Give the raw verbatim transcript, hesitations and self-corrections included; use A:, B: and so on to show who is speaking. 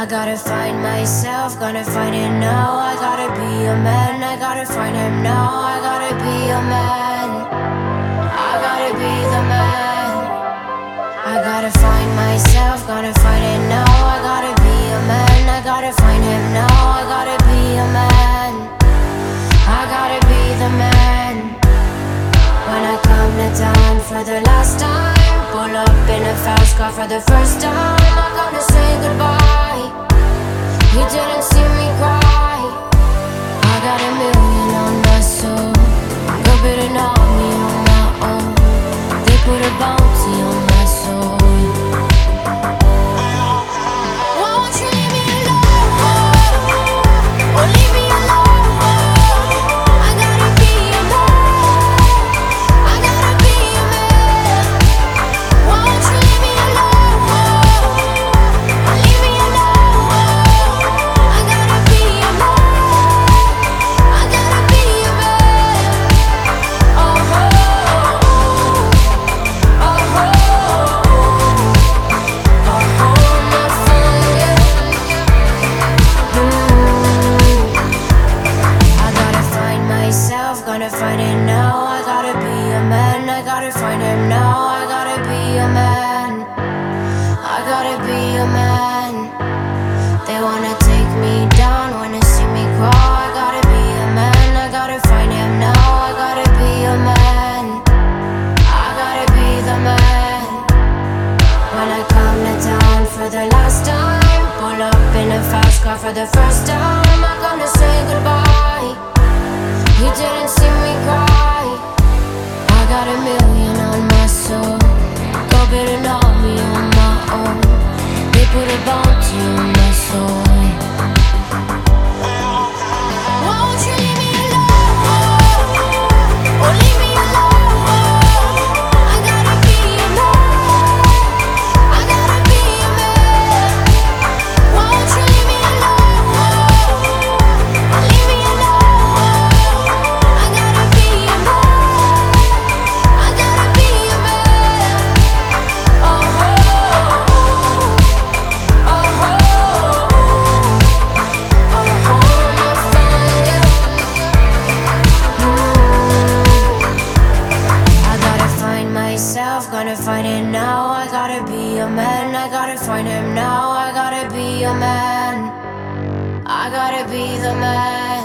A: I gotta find myself, gonna find it now. I gotta be a man, I gotta find him now. I gotta be a man, I gotta be the man. I gotta find myself, gonna find it now. I gotta be a man, I gotta find him now. I gotta be a man, I gotta be the man. When I come to town for the last time, pull up in a fast car for the first time, I'm gonna say goodbye. You didn't see me cry. I got a million on my soul, go bid an army on my own. They put a bounty on my soul. Won't you leave me alone? Or leave me alone? I gotta be a man, I gotta be a man. Won't you leave me alone? Or leave me alone? I gotta be a man, I gotta be a man. Oh, oh, oh, oh, oh, my fire. I gotta find myself, gonna find it now. I gotta be a man, I gotta find him now. I gotta be a man, I gotta be a man. They wanna take me down, wanna see me crawl. I gotta be a man, I gotta find him now. I gotta be a man, I gotta be the man. When I come to town for the last time, pull up in a fast car for the first time, I'm gonna say goodbye. You didn't see me cry. I got a million on my soul, go bid an army on my own. They put a bounty on my soul. Won't you leave me alone? Or leave me alone? I gotta be a man, I gotta be a man. Won't you leave me alone? Or leave me alone? I gotta be a man, I gotta be a man. Oh, oh, oh, oh, oh, my fire. I gotta find myself, gonna find it now. I gotta be a man, I gotta find him now. I gotta be a man, I gotta be the man.